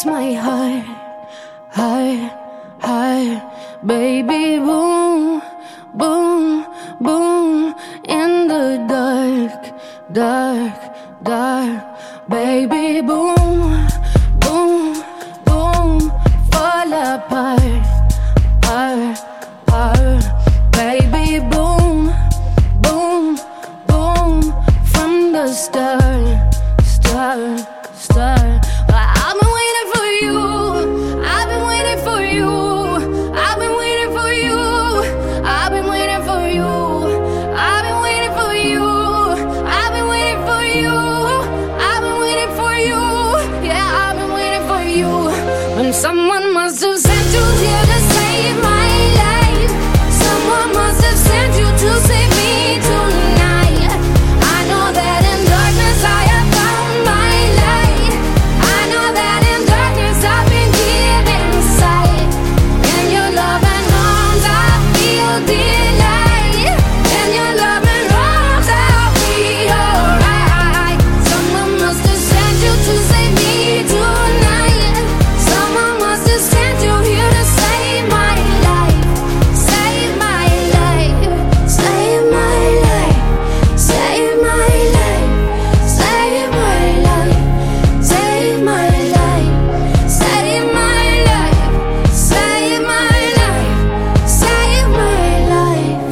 beats my heart, heart, heart. Baby, boom, boom, boom. In the dark, dark, dark. Baby, boom, boom, boom. Fall apart, heart, heart. Baby, boom, boom, boom. From the start, start, start. I've been waiting for you. I've been waiting for you. I've been waiting for you. I've been waiting for you. I've been waiting for you. I've been waiting for you. I've been waiting for you. Yeah, I've been waiting for you. When someone must have sent you here to save my life. Someone must have sent you to save me tonight. I know that in darkness I have found my light. I know that in darkness I've been given sight. In your loving arms I feel delight. In your loving arms I'll be alright. Someone must have sent you to save me tonight. Someone must have sent you here to save my life. Save my life. Save my life. Save my life. Save my life. Save my life. Save my life. Save my life. Save my life.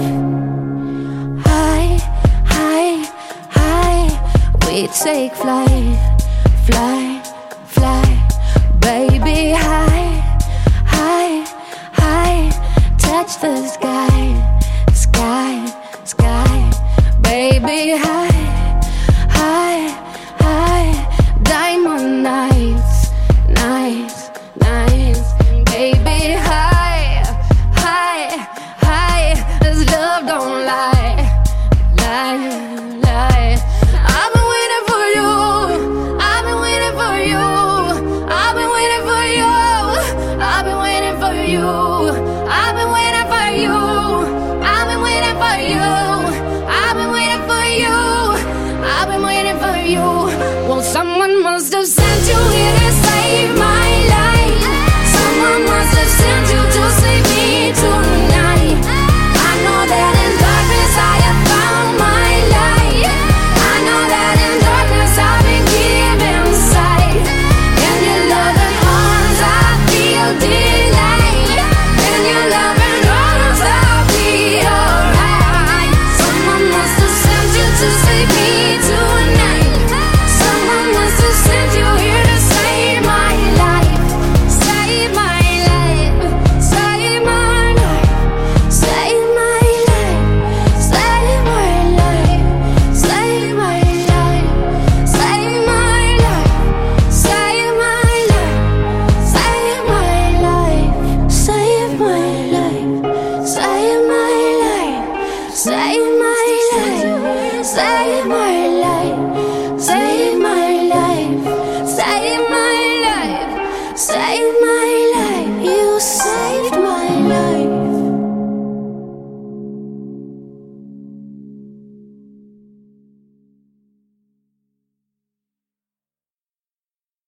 High, high, high. We take flight, fly, fly. Baby, high, high, high. Touch the sky, sky, sky. Baby, high, high, high. Diamond nights, nights, nights. Baby, high, high, high. This love don't lie, lie, lie. I've been waiting for you. I've been waiting for you. I've been waiting for you. I've been waiting for you. I've been waiting for you. I've been waiting for you.